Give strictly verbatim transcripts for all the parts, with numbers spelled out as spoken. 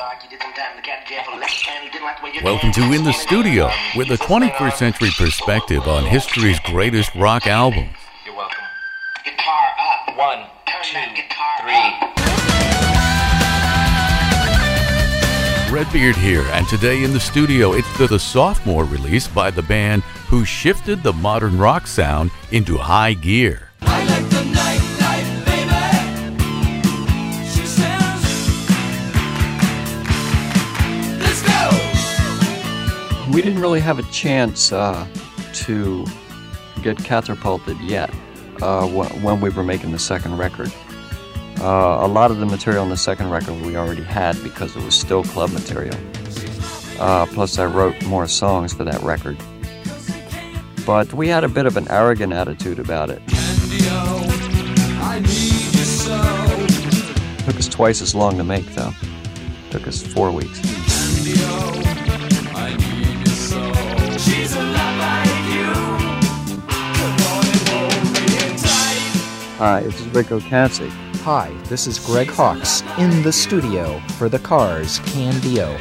Welcome to In the Studio, with a twenty-first century perspective on history's greatest rock albums. You're welcome. Guitar up. One, Turn two, that guitar three. up. Redbeard here, and today in the studio, it's the, the sophomore release by the band who shifted the modern rock sound into high gear. I like the nightlife, baby. She says, let's go. We didn't really have a chance uh, to get catapulted yet uh, wh- when we were making the second record. Uh, a lot of the material on the second record we already had because it was still club material. Uh, plus I wrote more songs for that record. But we had a bit of an arrogant attitude about it. I need you so. Took us twice as long to make, though. Took us four weeks. I need you so. She's a lot like you. Come on and hold me tight. Hi, this is Rick Ocasek. Hi, this is Greg Hawkes in the studio for the Cars Candy-O.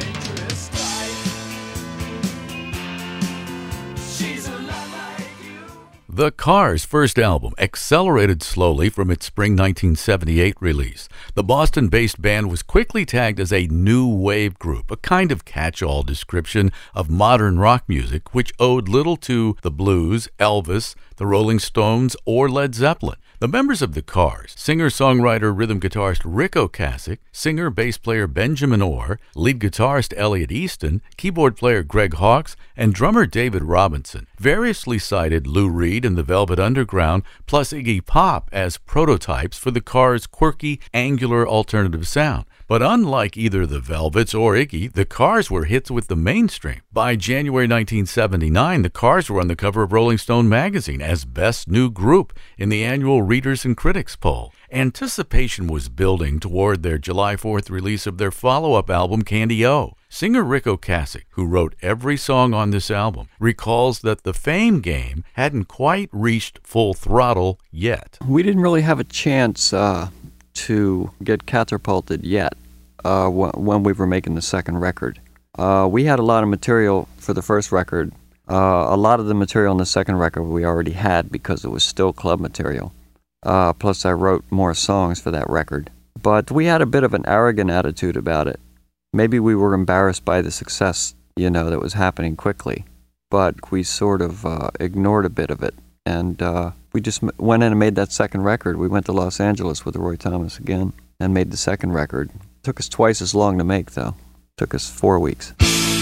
She's a lot like you. The Cars' first album accelerated slowly from its spring nineteen seventy-eight release. The Boston-based band was quickly tagged as a new wave group, a kind of catch-all description of modern rock music which owed little to the blues, Elvis, the Rolling Stones, or Led Zeppelin. The members of the Cars, singer-songwriter, rhythm guitarist Rick Ocasek, singer-bass player Benjamin Orr, lead guitarist Elliot Easton, keyboard player Greg Hawkes, and drummer David Robinson, variously cited Lou Reed and the Velvet Underground, plus Iggy Pop as prototypes for the Cars' quirky, angular alternative sound. But unlike either the Velvets or Iggy, the Cars were hits with the mainstream. By January nineteen seventy-nine, the Cars were on the cover of Rolling Stone magazine as Best New Group in the annual Readers and Critics poll. Anticipation was building toward their July fourth release of their follow-up album, Candy-O. Singer Rick Ocasek, who wrote every song on this album, recalls that the Fame game hadn't quite reached full throttle yet. We didn't really have a chance uh, to get catapulted yet uh, wh- when we were making the second record. Uh, we had a lot of material for the first record. Uh, a lot of the material on the second record we already had because it was still club material. Uh, plus I wrote more songs for that record. But we had a bit of an arrogant attitude about it. Maybe we were embarrassed by the success, you know, that was happening quickly. But we sort of uh, ignored a bit of it. And uh, we just m- went in and made that second record. We went to Los Angeles with Roy Thomas again and made the second record. Took us twice as long to make, though. Took us four weeks.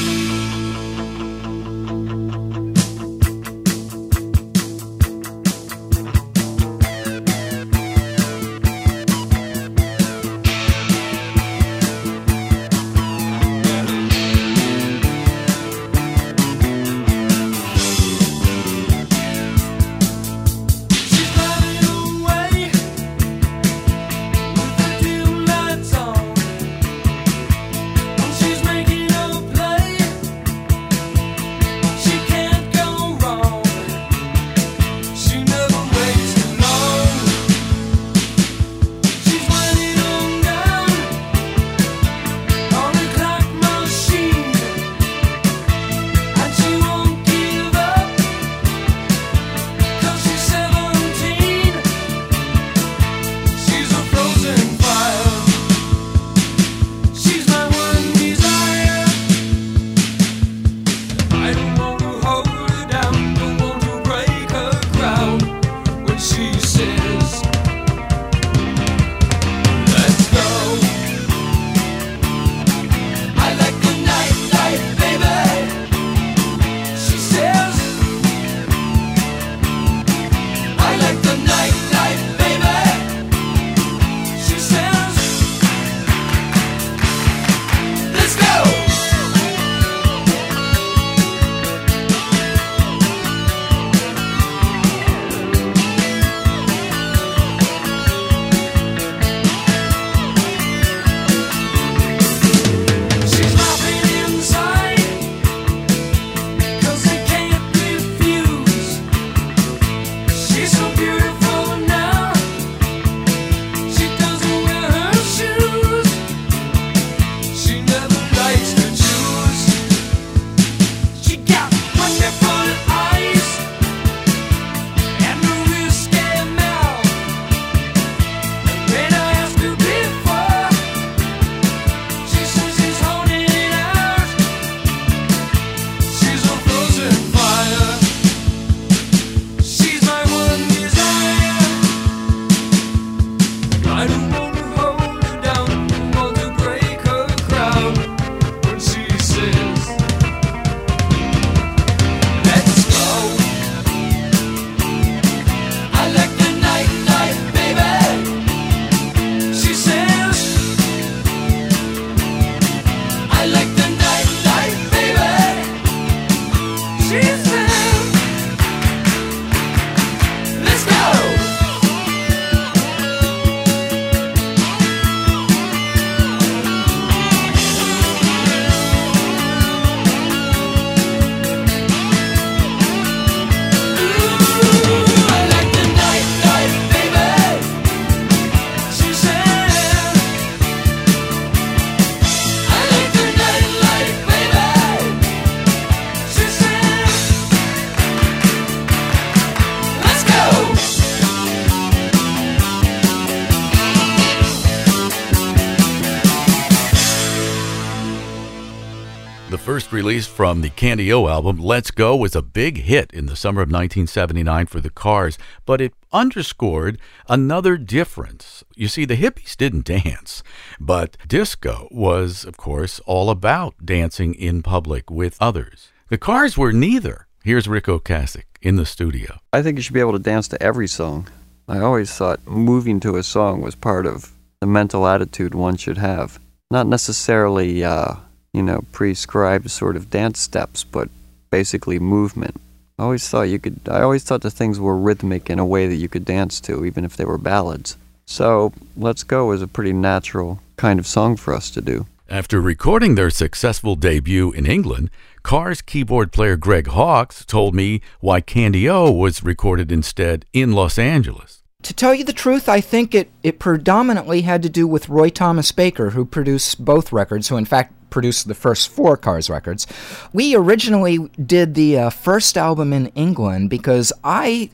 She's running away with the dim lights on. She's making a play. The first release from the Candy-O album, Let's Go, was a big hit in the summer of nineteen seventy-nine for the Cars, but it underscored another difference. You see, the hippies didn't dance, but disco was, of course, all about dancing in public with others. The Cars were neither. Here's Rick Ocasek in the studio. I think you should be able to dance to every song. I always thought moving to a song was part of the mental attitude one should have. Not necessarily... Uh, you know, prescribed sort of dance steps, but basically movement. I always thought you could, I always thought the things were rhythmic in a way that you could dance to, even if they were ballads. So, Let's Go was a pretty natural kind of song for us to do. After recording their successful debut in England, Cars keyboard player Greg Hawkes told me why Candy-O was recorded instead in Los Angeles. To tell you the truth, I think it, it predominantly had to do with Roy Thomas Baker, who produced both records, who in fact produced the first four Cars records. We originally did the uh, first album in England because I,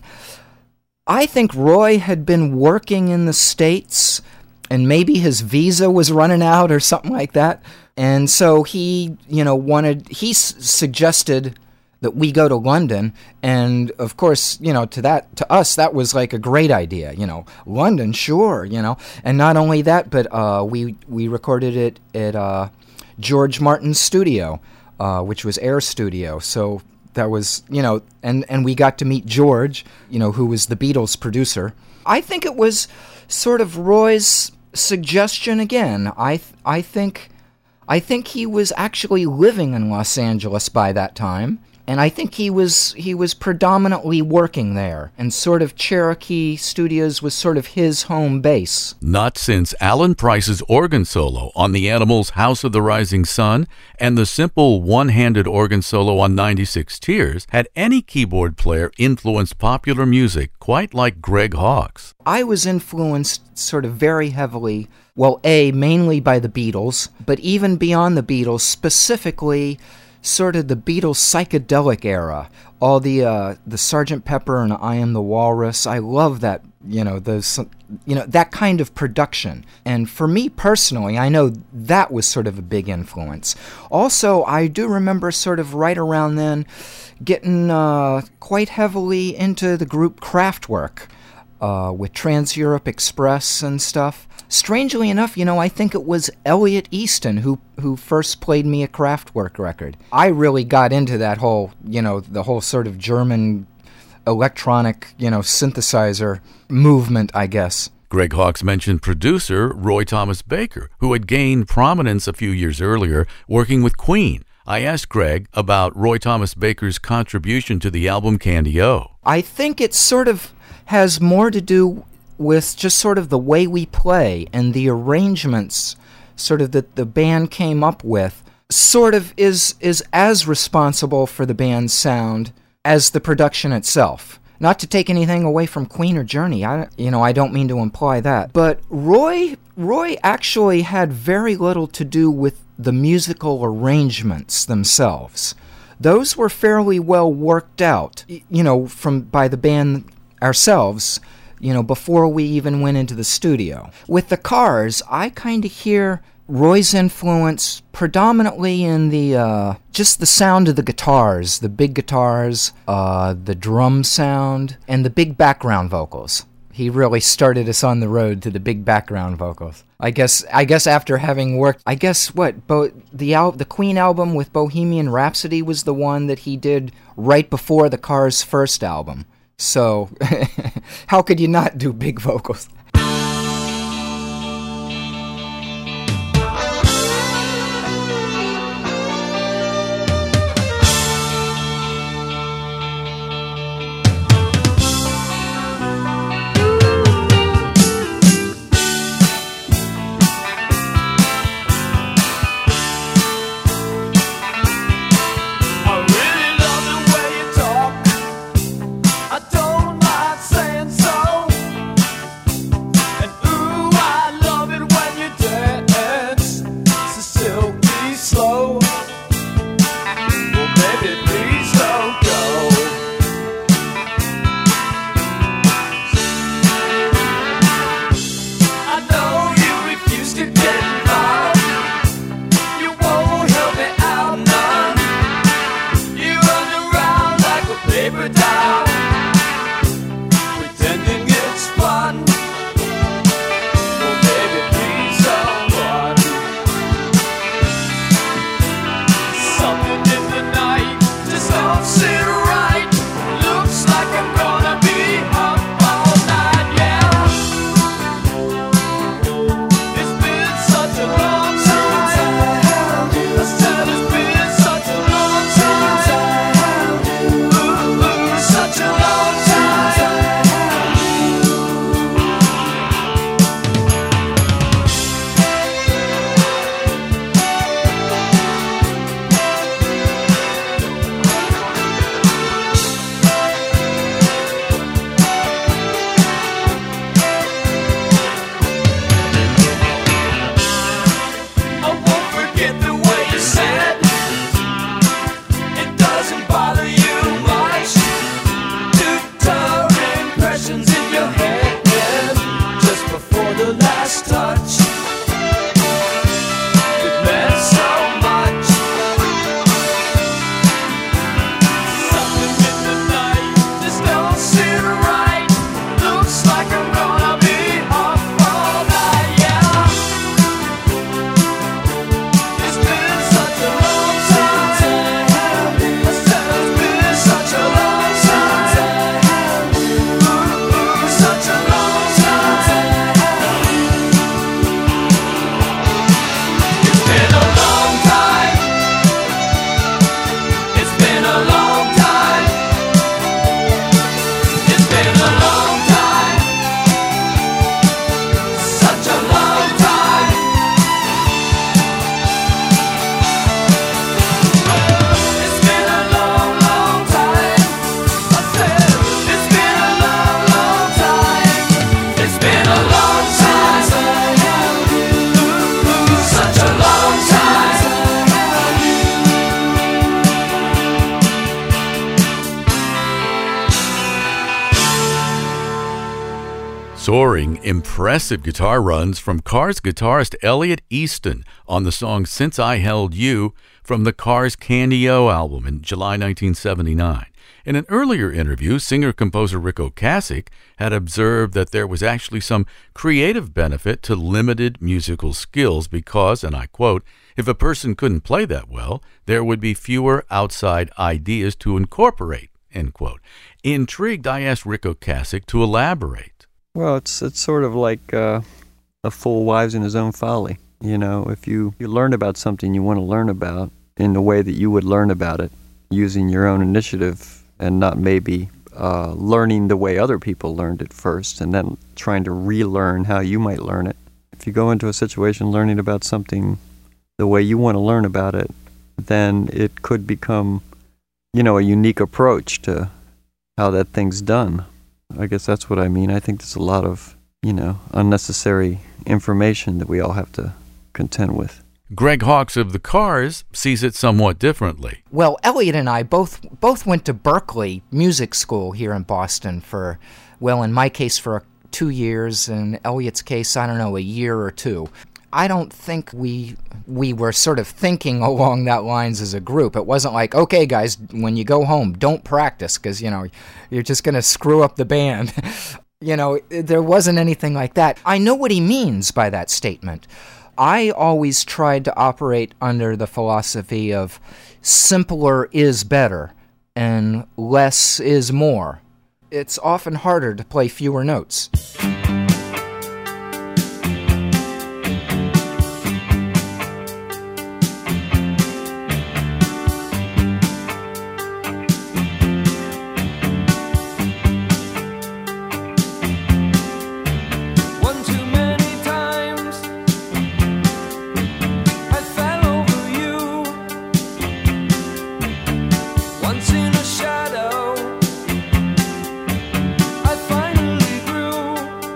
I think Roy had been working in the States and maybe his visa was running out or something like that. And so he, you know, wanted, he s- suggested that we go to London, and of course, you know, to that, to us, that was like a great idea, you know, London, sure, you know, and not only that, but uh, we we recorded it at uh, George Martin's studio, uh, which was Air Studio, so that was, you know, and, and we got to meet George, you know, who was the Beatles producer. I think it was sort of Roy's suggestion again. I th- I think I think he was actually living in Los Angeles by that time. And I think he was he was predominantly working there, and sort of Cherokee Studios was sort of his home base. Not since Alan Price's organ solo on the Animals' House of the Rising Sun and the simple one-handed organ solo on ninety-six Tears had any keyboard player influenced popular music quite like Greg Hawkes. I was influenced sort of very heavily, well, A, mainly by the Beatles, but even beyond the Beatles, specifically sort of the Beatles psychedelic era, all the uh, the Sergeant Pepper and I Am the Walrus. I love that, you know, those, you know, that kind of production. And for me personally, I know that was sort of a big influence. Also, I do remember sort of right around then getting uh, quite heavily into the group Kraftwerk uh, with Trans-Europe Express and stuff. Strangely enough, you know, I think it was Elliot Easton who who first played me a Kraftwerk record. I really got into that whole, you know, the whole sort of German electronic, you know, synthesizer movement, I guess. Greg Hawkes mentioned producer Roy Thomas Baker, who had gained prominence a few years earlier working with Queen. I asked Greg about Roy Thomas Baker's contribution to the album Candy-O. I think it sort of has more to do with just sort of the way we play and the arrangements sort of that the band came up with, sort of is is as responsible for the band's sound as the production itself. Not to take anything away from Queen or Journey, I, you know, I don't mean to imply that. But Roy, Roy actually had very little to do with the musical arrangements themselves. Those were fairly well worked out, you know, from by the band ourselves, you know, before we even went into the studio. With the Cars, I kind of hear Roy's influence predominantly in the, uh, just the sound of the guitars, the big guitars, uh, the drum sound, and the big background vocals. He really started us on the road to the big background vocals. I guess I guess after having worked, I guess what, Bo- the al- the Queen album with Bohemian Rhapsody was the one that he did right before the Cars' first album. So, how could you not do big vocals? I don't mind saying so. Soaring, impressive guitar runs from Cars guitarist Elliot Easton on the song Since I Held You from the Cars Candy O album in July nineteen seventy-nine. In an earlier interview, singer-composer Ric Ocasek had observed that there was actually some creative benefit to limited musical skills because, and I quote, if a person couldn't play that well, there would be fewer outside ideas to incorporate, end quote. Intrigued, I asked Ric Ocasek to elaborate. Well, it's it's sort of like uh, a fool wives in his own folly. You know, if you, you learn about something you want to learn about in the way that you would learn about it, using your own initiative and not maybe uh, learning the way other people learned it first and then trying to relearn how you might learn it. If you go into a situation learning about something the way you want to learn about it, then it could become, you know, a unique approach to how that thing's done. I guess that's what I mean. I think there's a lot of, you know, unnecessary information that we all have to contend with. Greg Hawkes of the Cars sees it somewhat differently. Well, Elliot and I both both went to Berklee Music School here in Boston for, well, in my case for two years, in Elliot's case, I don't know, a year or two. I don't think we we were sort of thinking along that lines as a group. It wasn't like, okay, guys, when you go home, don't practice because, you know, you're just going to screw up the band. You know, there wasn't anything like that. I know what he means by that statement. I always tried to operate under the philosophy of simpler is better and less is more. It's often harder to play fewer notes. I finally grew.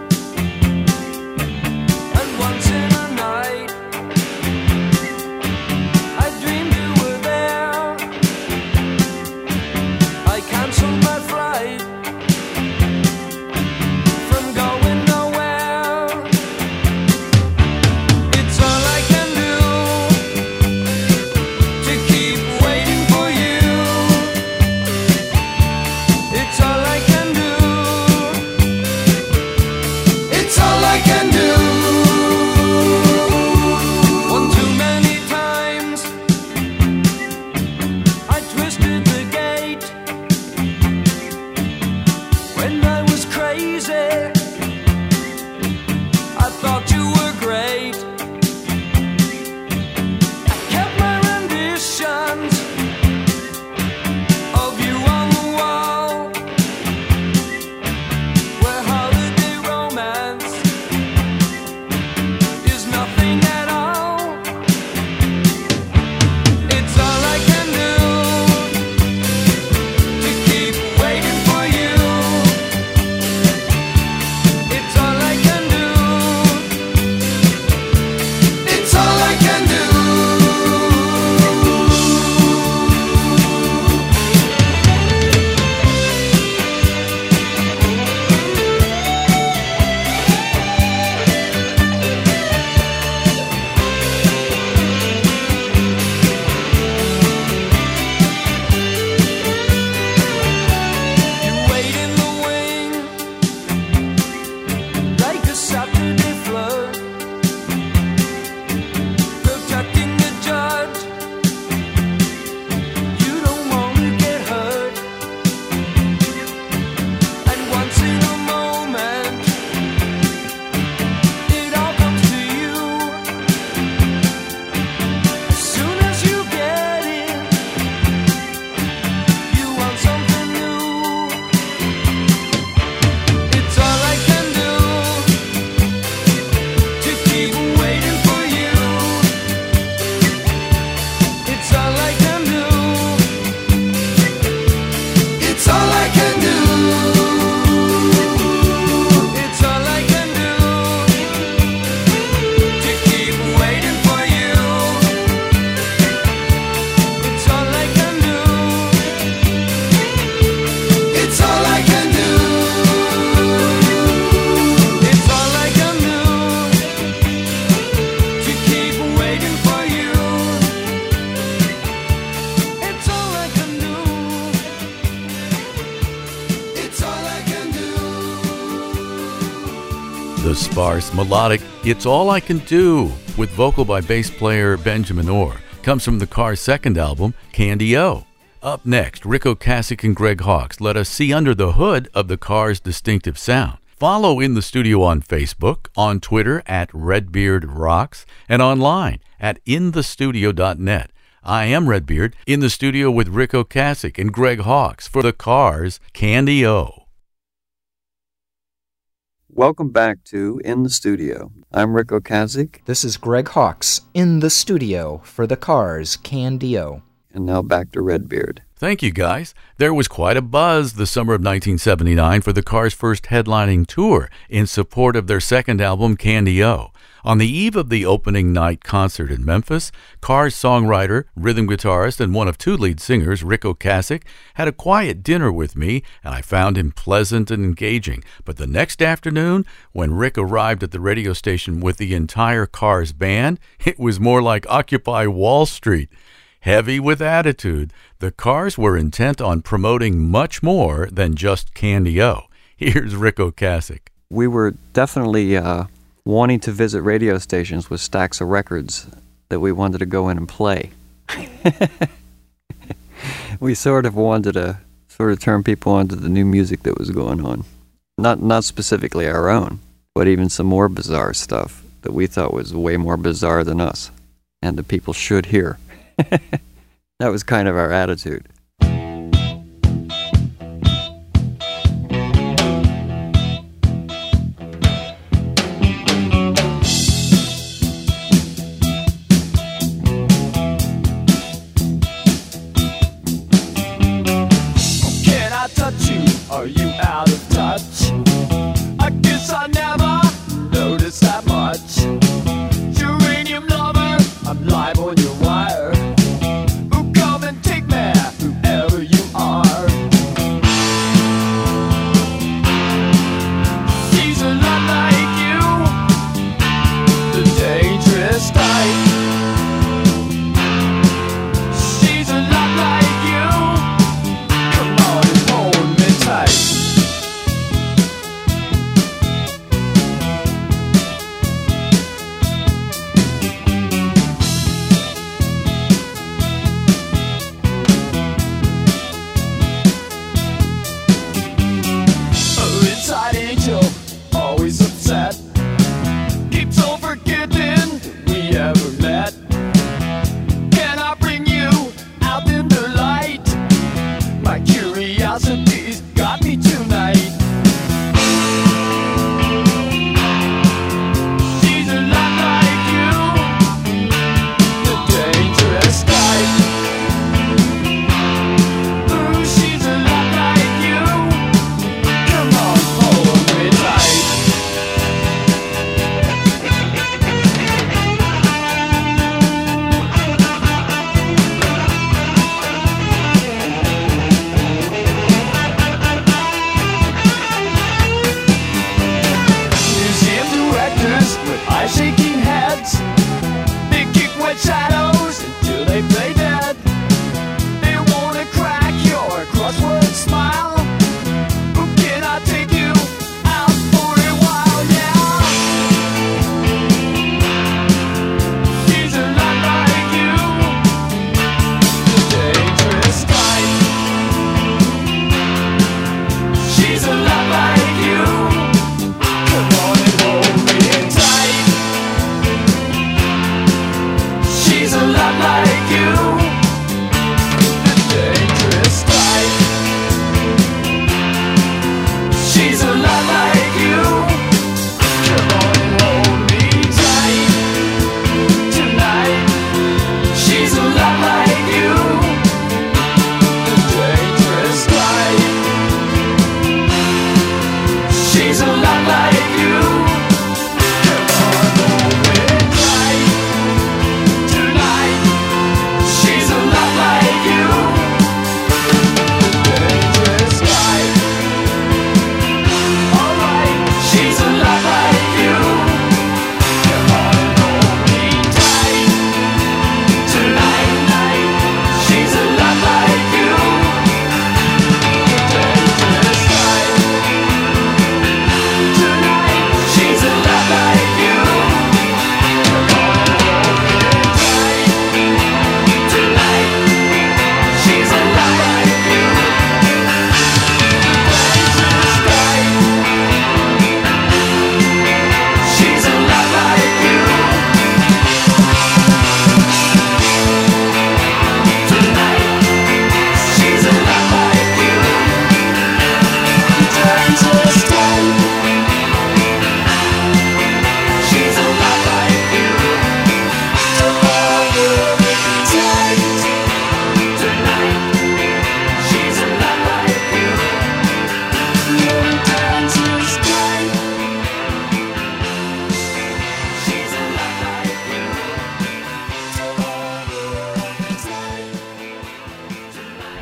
sparse, melodic It's All I Can Do, with vocal by bass player Benjamin Orr, comes from the Cars' second album, Candy-O. Up next, Ric Ocasek and Greg Hawkes let us see under the hood of the Cars' distinctive sound. Follow In the Studio on Facebook, on Twitter at Redbeard Rocks, and online at in the studio dot net. I am Redbeard, in the studio with Ric Ocasek and Greg Hawkes for the Cars' Candy-O. Welcome back to In the Studio. I'm Ric Ocasek. This is Greg Hawkes in the studio for the Cars' Candy-O. And now back to Redbeard. Thank you, guys. There was quite a buzz the summer of nineteen seventy-nine for the Cars' first headlining tour in support of their second album, Candy-O. On the eve of the opening night concert in Memphis, Cars songwriter, rhythm guitarist, and one of two lead singers, Ric Ocasek, had a quiet dinner with me, and I found him pleasant and engaging. But the next afternoon, when Ric arrived at the radio station with the entire Cars band, it was more like Occupy Wall Street. Heavy with attitude, the Cars were intent on promoting much more than just Candy-O. Here's Ric Ocasek. We were definitely uh, wanting to visit radio stations with stacks of records that we wanted to go in and play. We sort of wanted to sort of turn people on to the new music that was going on. Not, not specifically our own, but even some more bizarre stuff that we thought was way more bizarre than us, and that people should hear. That was kind of our attitude. Can I touch you? Are you out of touch? I guess I never noticed that much. Uranium lover, I'm live on your wire. Ooh, come and take me, whoever you are. He's a lot like you, the dangerous type. She's a lot like you. Come on and hold me tight.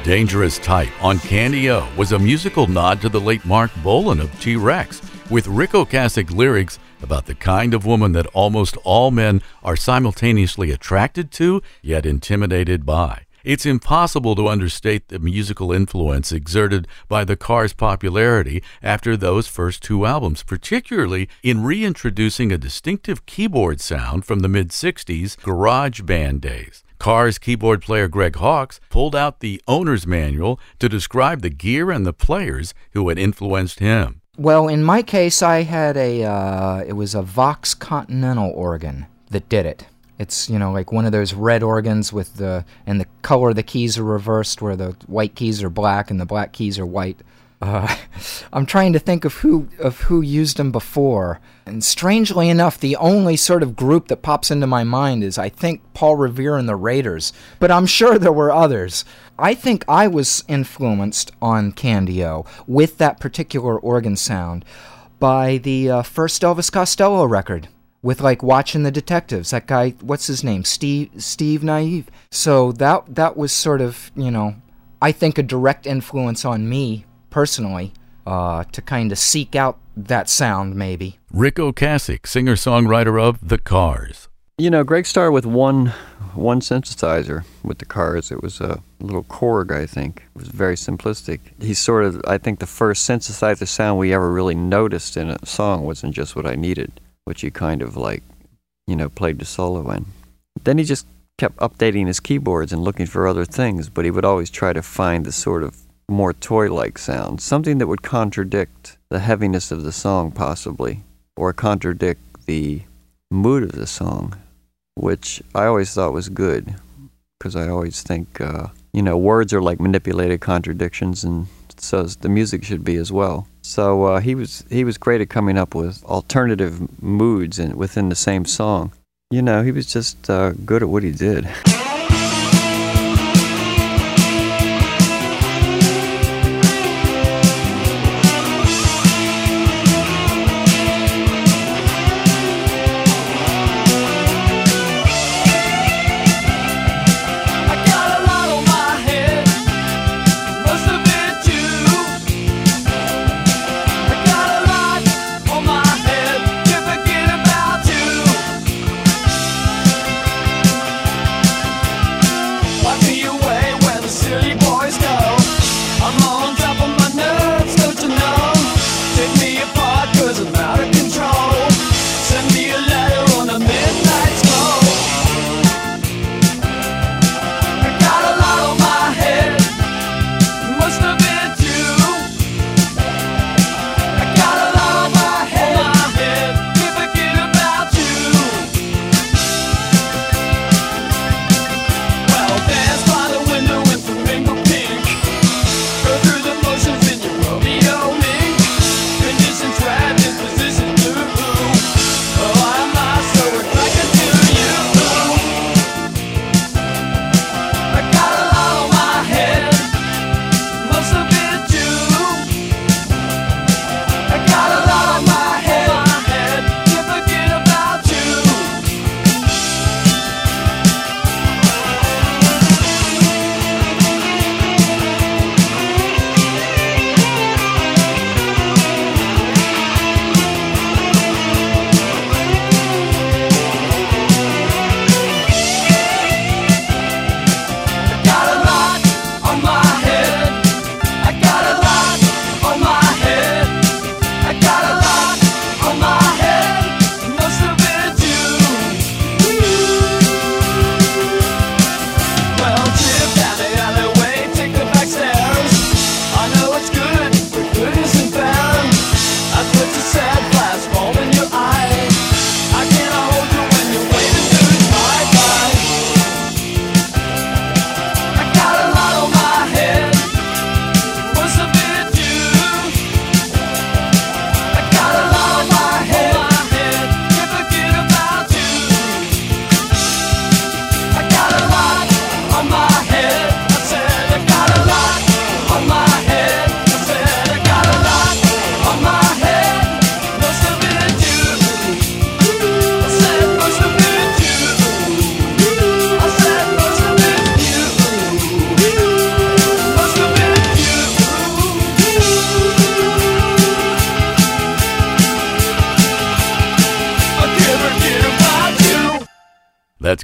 Dangerous Type on Candy-O was a musical nod to the late Mark Bolan of T-Rex, with Ric Ocasek lyrics about the kind of woman that almost all men are simultaneously attracted to, yet intimidated by. It's impossible to understate the musical influence exerted by the Cars' popularity after those first two albums, particularly in reintroducing a distinctive keyboard sound from the mid-sixties garage band days. Cars keyboard player Greg Hawkes pulled out the owner's manual to describe the gear and the players who had influenced him. Well, in my case, I had a, uh, it was a Vox Continental organ that did it. It's, you know, like one of those red organs with the, and the color of the keys are reversed, where the white keys are black and the black keys are white. Uh, I'm trying to think of who of who used them before. And strangely enough, the only sort of group that pops into my mind is, I think, Paul Revere and the Raiders. But I'm sure there were others. I think I was influenced on Candy-O with that particular organ sound by the uh, first Elvis Costello record, with like Watching the Detectives. That guy, what's his name? Steve Steve Naive. So that that was sort of, you know, I think a direct influence on me personally, uh, to kind of seek out that sound, maybe. Ric Ocasek, singer-songwriter of The Cars. You know, Greg started with one one synthesizer with the Cars. It was a little Korg, I think. It was very simplistic. He's sort of, I think, the first synthesizer sound we ever really noticed in a song wasn't Just What I Needed, which he kind of like, you know, played the solo in. Then he just kept updating his keyboards and looking for other things, but he would always try to find the sort of more toy-like sound, something that would contradict the heaviness of the song, possibly, or contradict the mood of the song, which I always thought was good, because I always think, uh, you know, words are like manipulated contradictions, and so the music should be as well. So uh, he was he was great at coming up with alternative moods in, within the same song. You know, he was just uh, good at what he did.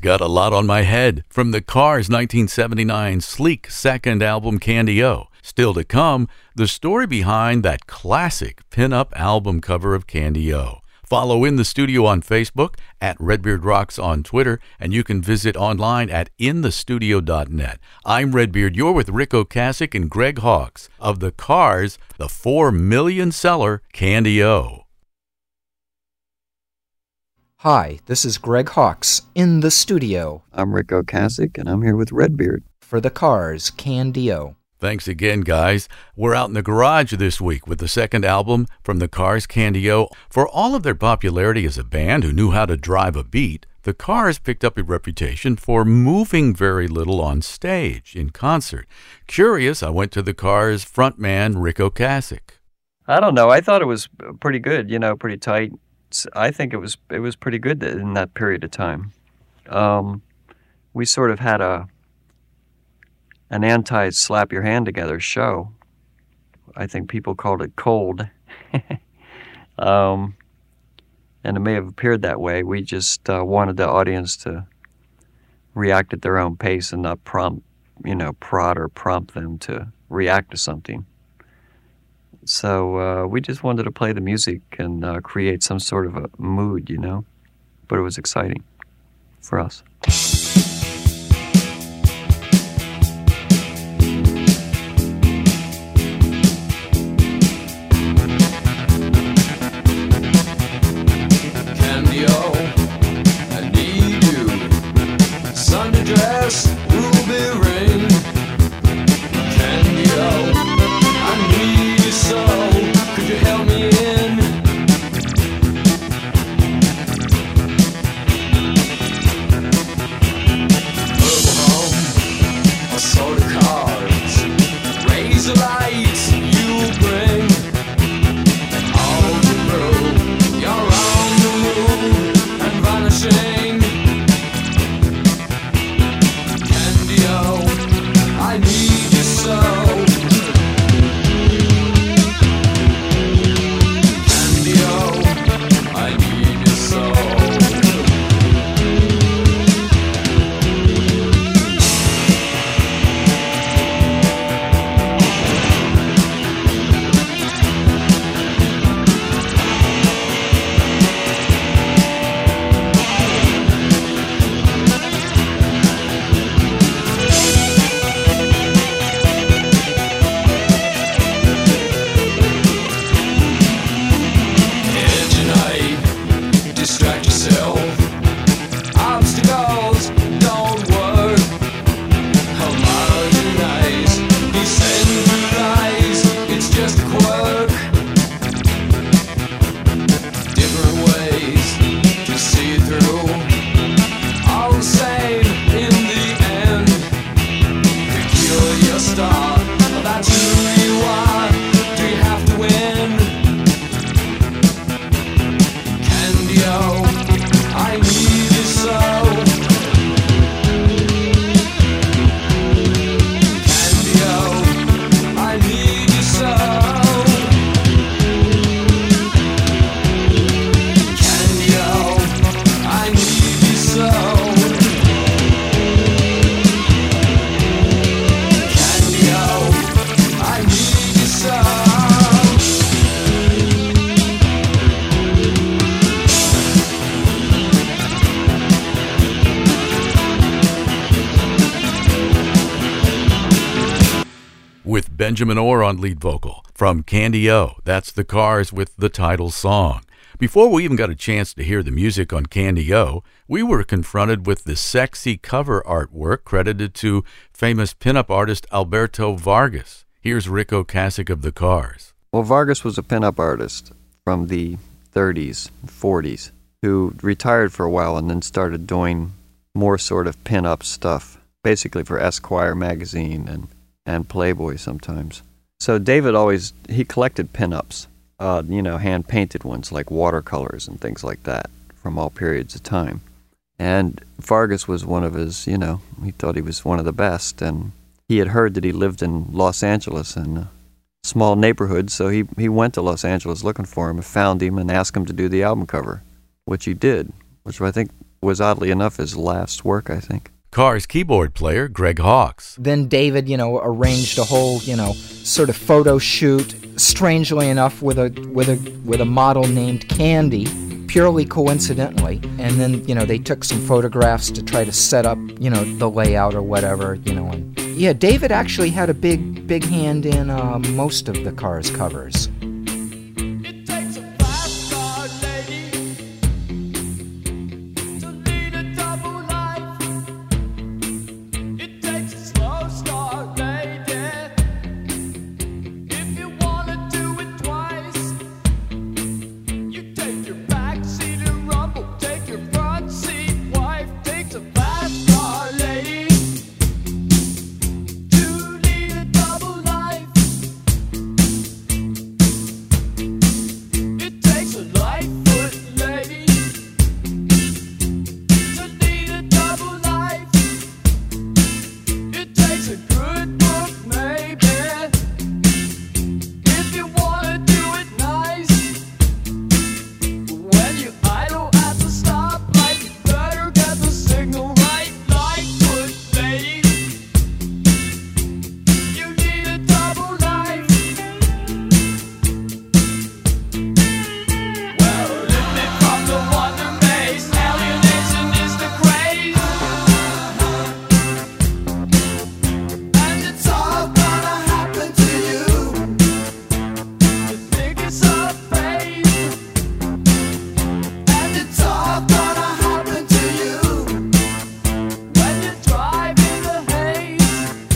got a lot on my head from the Cars' nineteen seventy-nine sleek second album Candy-O. Still to come, the story behind that classic pin-up album cover of Candy-O. Follow In the Studio on Facebook, at Redbeard Rocks on Twitter, and you can visit online at in the studio dot net. I'm Redbeard. You're with Ric Ocasek and Greg Hawkes of the Cars, the four million seller Candy-O. Hi, this is Greg Hawkes in the studio I'm Ric Ocasek, and I'm here with Redbeard. for the Cars Candy-O. Thanks again, guys. We're out in the garage this week with the second album from the Cars Candy-O. For all of their popularity as a band who knew how to drive a beat, the Cars picked up a reputation for moving very little on stage, in concert. Curious, I went to the Cars frontman Ric Ocasek. I don't know. I thought it was pretty good, you know, pretty tight. I think it was it was pretty good in that period of time. Um, we sort of had a an anti-slap your hand together show. I think people called it cold. um, and it may have appeared that way. We just uh, wanted the audience to react at their own pace and not prompt, you know, prod or prompt them to react to something. So uh, we just wanted to play the music and uh, create some sort of a mood, you know. But it was exciting for us. Candy-O, I need you. Sunday dress, ruby ring. Candy-O, I need you so. Could you help me in? Purple home, assorted cards, razor lights you bring. All the road, you're on the move and vanishing. Candy-O, I need you so. Candy-O, I need you so. Edge and night, distract yourself. Obstacles don't work. Homogenize, decentralize. It's just a quirk. Different ways to see it through. All the same in the end. Peculiar star, that's who you are. Do you have to win? Candy-O, I need you so. Candy-O, I need you so. Candy-O, I need you so. Candy-O, I need you so. With Benjamin Orr on lead vocal. From Candy-O, that's the Cars with the title song. Before we even got a chance to hear the music on Candy-O, we were confronted with the sexy cover artwork credited to famous pinup artist Alberto Vargas. Here's Ric Ocasek of the Cars. Well, Vargas was a pinup artist from the thirties, forties, who retired for a while and then started doing more sort of pinup stuff, basically for Esquire magazine and, and Playboy sometimes. So David always, he collected pinups, uh, you know, hand-painted ones like watercolors and things like that from all periods of time. And Vargas was one of his, you know, he thought he was one of the best, and he had heard that he lived in Los Angeles in a small neighborhood, so he, he went to Los Angeles looking for him and found him and asked him to do the album cover, which he did, which I think was oddly enough his last work, I think. Cars keyboard player Greg Hawkes. Then David, you know, arranged a whole, you know, sort of photo shoot, strangely enough, with a with a with a model named Candy, purely coincidentally. And then, you know, they took some photographs to try to set up, you know, the layout or whatever, you know. And yeah, David actually had a big big hand in uh, most of the Cars covers. It takes a fast-car lady to lead a double life. It takes a slow-start lady if you want to do it twice. You take your back seat and rumble, take your front seat wife. Takes a fast-car lady to lead a double life. It takes a Lightfoot lady to lead a double life. It takes a good book, maybe, if you wanna do it nice. When you idle at the stoplight, you better get the signal right. Lightfoot lady, you need a double life. Well, lift me from the wonder maze. Alienation is the craze, and it's all gonna happen to you. You think it's a phase, and it's all gonna happen to you when you drive in the haze.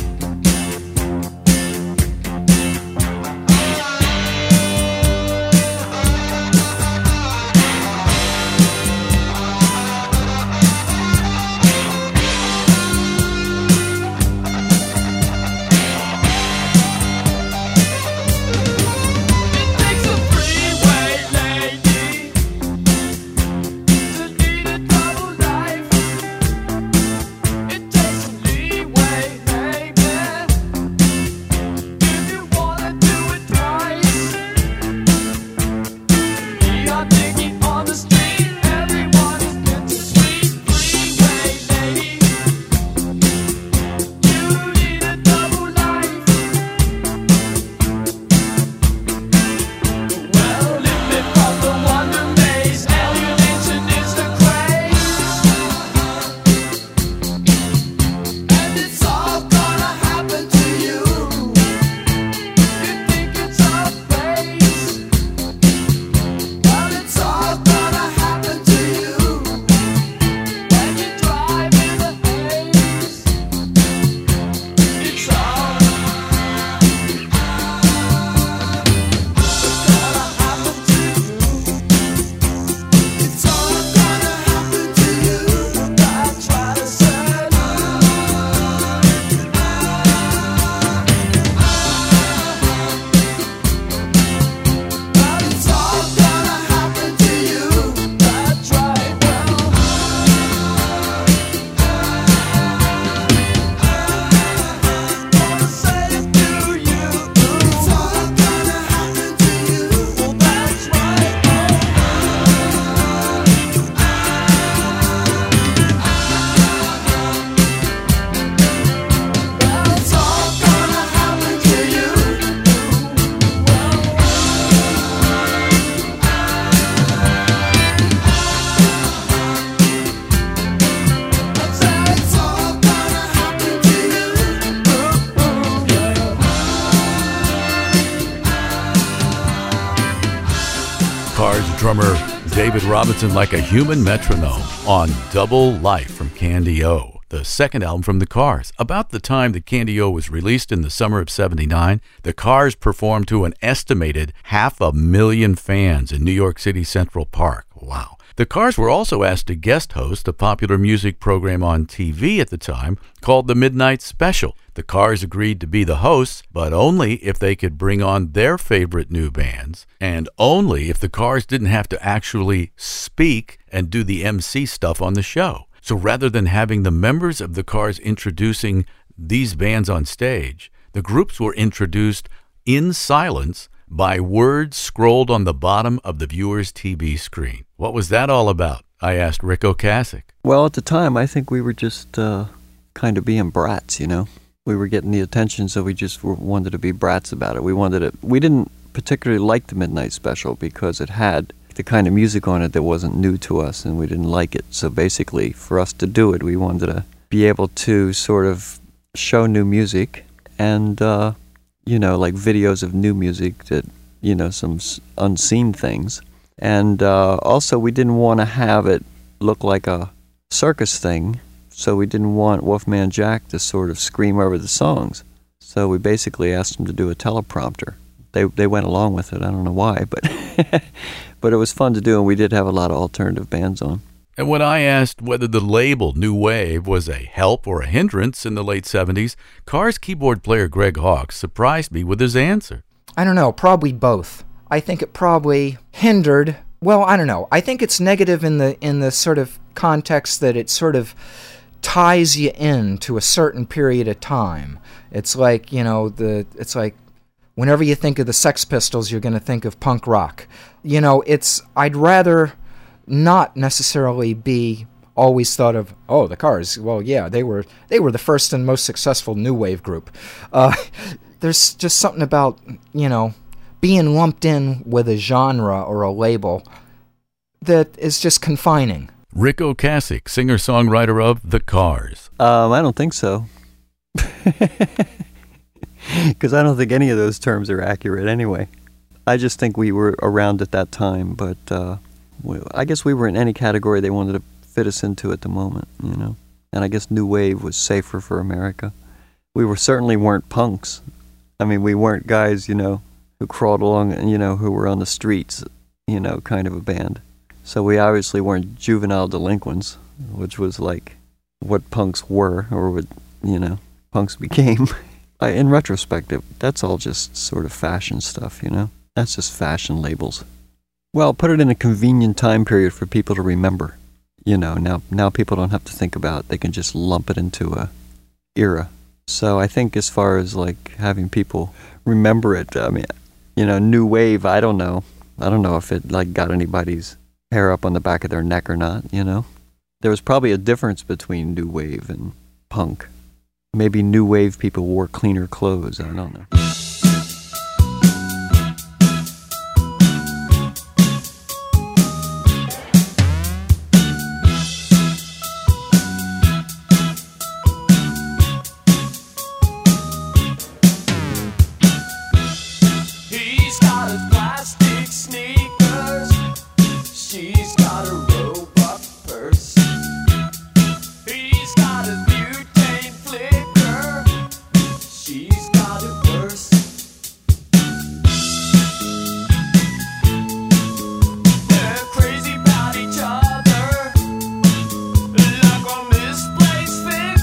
It takes a freeway lady to lead a double life. It takes a leeway, maybe, if you wanna do it twice. We are digging on the street, everyone is getting sweet. Freeway lady, you need a double life. Well, lift me from the wonder maze. Alienation is the craze, and it's all gonna happen to you. You think it's a phase, well, it's all gonna happen to you when you drive in the haze. It's all gonna happen to you. It's all gonna happen to you. That's what I said. Well, it's all gonna happen to you. That's right. Well, gonna say it to you. It's all gonna happen to you. Well, that's right. Well, it's all gonna happen to you. I said it's all gonna happen to you. Cars drummer David Robinson like a human metronome on Double Life from Candy O, the second album from the Cars. About the time that Candy O was released in the summer of seventy-nine, the Cars performed to an estimated half a million fans in New York City Central Park. Wow. The Cars were also asked to guest host a popular music program on T V at the time called The Midnight Special. The Cars agreed to be the hosts, but only if they could bring on their favorite new bands, and only if the Cars didn't have to actually speak and do the M C stuff on the show. So rather than having the members of the Cars introducing these bands on stage, the groups were introduced in silence by words scrolled on the bottom of the viewer's T V screen. What was that all about? I asked Rick Ocasek. Well, at the time, I think we were just uh, kind of being brats, you know. We were getting the attention, so we just were, wanted to be brats about it. We wanted it. We didn't particularly like the Midnight Special because it had the kind of music on it that wasn't new to us, and we didn't like it. So basically, for us to do it, we wanted to be able to sort of show new music and, uh, you know, like videos of new music that, you know, some unseen things. And uh, also, we didn't want to have it look like a circus thing, so we didn't want Wolfman Jack to sort of scream over the songs. So we basically asked him to do a teleprompter. They they went along with it. I don't know why, but but it was fun to do, and we did have a lot of alternative bands on. And when I asked whether the label New Wave was a help or a hindrance in the late seventies, Cars keyboard player Greg Hawkes surprised me with his answer. I don't know, probably both. I think it probably hindered. Well, I don't know. I think it's negative in the in the sort of context that it sort of ties you in to a certain period of time. It's like, you know, the it's like whenever you think of the Sex Pistols, you're going to think of punk rock. You know, it's I'd rather not necessarily be always thought of, oh, the Cars. Well, yeah, they were they were the first and most successful new wave group. Uh, there's just something about, you know, being lumped in with a genre or a label that is just confining. Rick Ocasek, singer-songwriter of The Cars. Um, I don't think so. Because I don't think any of those terms are accurate anyway. I just think we were around at that time, but uh, we, I guess we were in any category they wanted to fit us into at the moment, you know. And I guess New Wave was safer for America. We were certainly weren't punks. I mean, we weren't guys, you know, who crawled along and, you know, who were on the streets, you know, kind of a band. So we obviously weren't juvenile delinquents, which was like what punks were, or what, you know, punks became. I, in retrospect, it, that's all just sort of fashion stuff, you know? That's just fashion labels. Well, put it in a convenient time period for people to remember. You know, now now people don't have to think about it. They can just lump it into a era. So I think as far as like having people remember it, I mean, you know, New Wave, I don't know. I don't know if it like got anybody's hair up on the back of their neck or not, you know? There was probably a difference between New Wave and punk. Maybe New Wave people wore cleaner clothes, I don't know. He's got his plastic sneakers. She's got a robot purse. He's got his butane flicker. She's got it worse. They're crazy about each other, like a misplaced fix.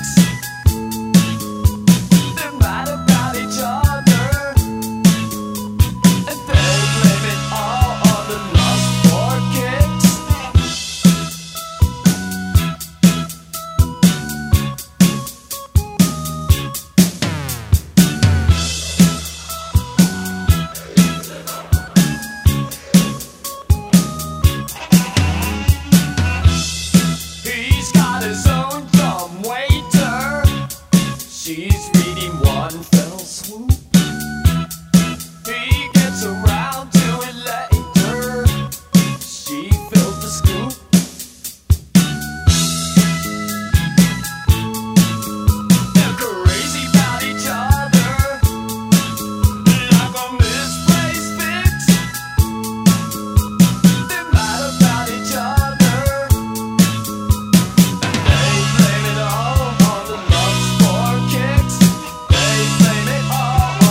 They're mad about each other, and they blame it all on the lust for kicks. He's got his own dumb waiter. She's reading one fell swoop. He gets around to it later. She fills the scoop. They're crazy about each other, like a misplaced fix. They're mad about each other, and they blame it all on the lust for kicks. They blame it all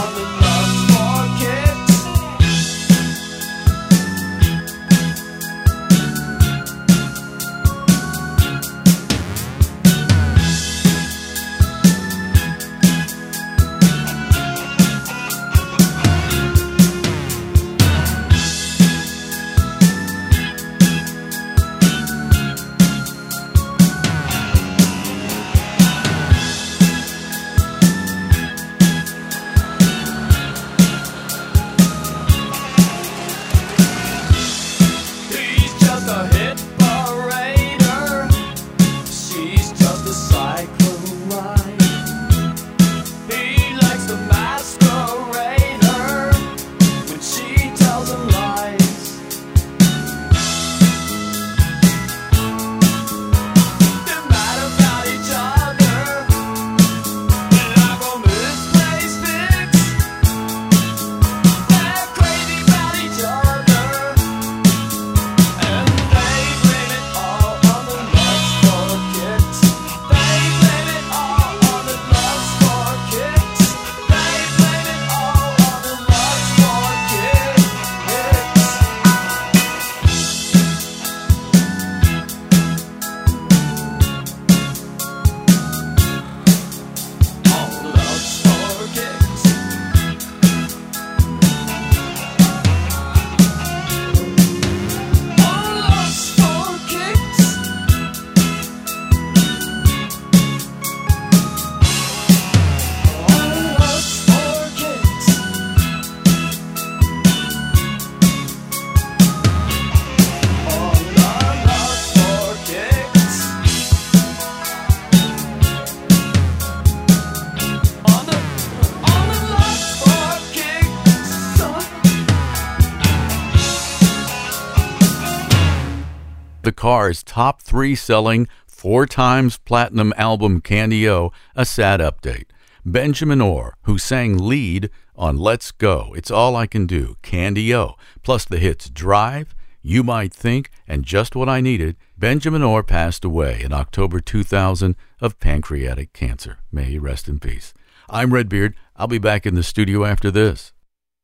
Carr's top three selling, four times platinum album Candy-O, a sad update. Benjamin Orr, who sang lead on Let's Go, It's All I Can Do, Candy-O, plus the hits Drive, You Might Think, and Just What I Needed, Benjamin Orr passed away in October two thousand of pancreatic cancer. May he rest in peace. I'm Redbeard. I'll be back in the studio after this.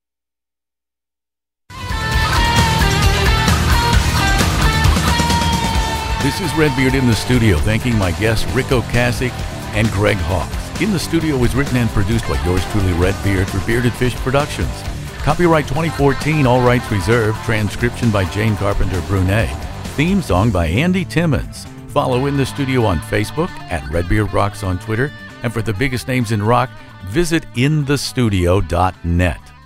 This is Redbeard in the studio, thanking my guests Ric Ocasek and Greg Hawkes. In the Studio was written and produced by yours truly, Redbeard, for Bearded Fish Productions. Copyright twenty fourteen, all rights reserved. Transcription by Jane Carpenter Brunet. Theme song by Andy Timmons. Follow In the Studio on Facebook, at Redbeard Rocks on Twitter. And for the biggest names in rock, visit in the studio dot net.